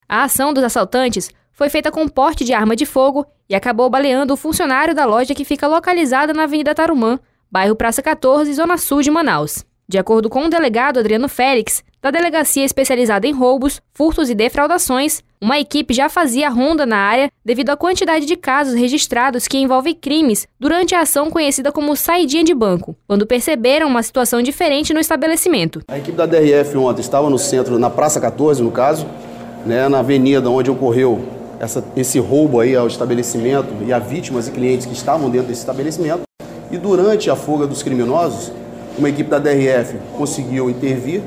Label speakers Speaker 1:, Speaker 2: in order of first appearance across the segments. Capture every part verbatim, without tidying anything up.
Speaker 1: A ação dos assaltantes foi feita com porte de arma de fogo e acabou baleando o funcionário da loja que fica localizada na Avenida Tarumã, bairro Praça quatorze, Zona Sul de Manaus. De acordo com o delegado Adriano Félix, da Delegacia Especializada em Roubos, Furtos e Defraudações, uma equipe já fazia ronda na área devido à quantidade de casos registrados que envolvem crimes durante a ação conhecida como saidinha de banco, quando perceberam uma situação diferente no estabelecimento.
Speaker 2: A equipe da D R F ontem estava no centro, na Praça quatorze, no caso, né, na avenida onde ocorreu essa, esse roubo aí ao estabelecimento e a vítimas e clientes que estavam dentro desse estabelecimento. E durante a fuga dos criminosos, uma equipe da D R F conseguiu intervir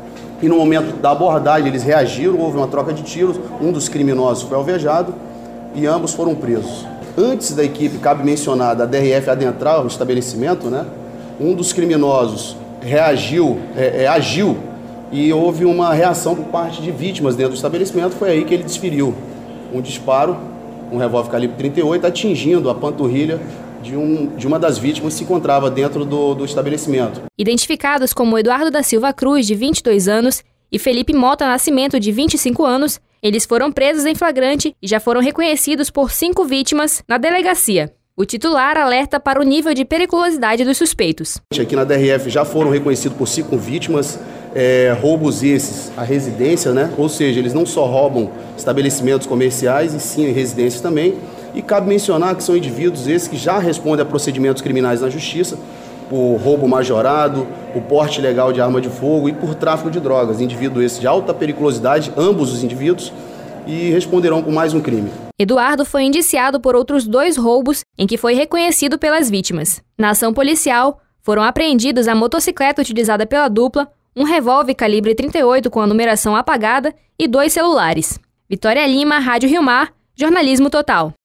Speaker 2: e no momento da abordagem eles reagiram, houve uma troca de tiros, um dos criminosos foi alvejado e ambos foram presos. Antes da equipe, cabe mencionar, da D R F adentrar o estabelecimento, né, um dos criminosos reagiu, é, é, agiu e houve uma reação por parte de vítimas dentro do estabelecimento, foi aí que ele desferiu um disparo, um revólver calibre trinta e oito, atingindo a panturrilha De, um, de uma das vítimas que se encontrava dentro do, do estabelecimento.
Speaker 1: Identificados como Eduardo da Silva Cruz, de vinte e dois anos, e Felipe Mota Nascimento, de vinte e cinco anos, eles foram presos em flagrante e já foram reconhecidos por cinco vítimas na delegacia. O titular alerta para o nível de periculosidade dos suspeitos.
Speaker 2: Aqui na D R F já foram reconhecidos por cinco vítimas, é, roubos esses à residência, né? Ou seja, eles não só roubam estabelecimentos comerciais, e sim residências também. E cabe mencionar que são indivíduos esses que já respondem a procedimentos criminais na justiça por roubo majorado, por porte ilegal de arma de fogo e por tráfico de drogas. Indivíduos esses de alta periculosidade, ambos os indivíduos, e responderão por mais um crime.
Speaker 1: Eduardo foi indiciado por outros dois roubos em que foi reconhecido pelas vítimas. Na ação policial, foram apreendidos a motocicleta utilizada pela dupla, um revólver calibre trinta e oito com a numeração apagada e dois celulares. Vitória Lima, Rádio Rio Mar, Jornalismo Total.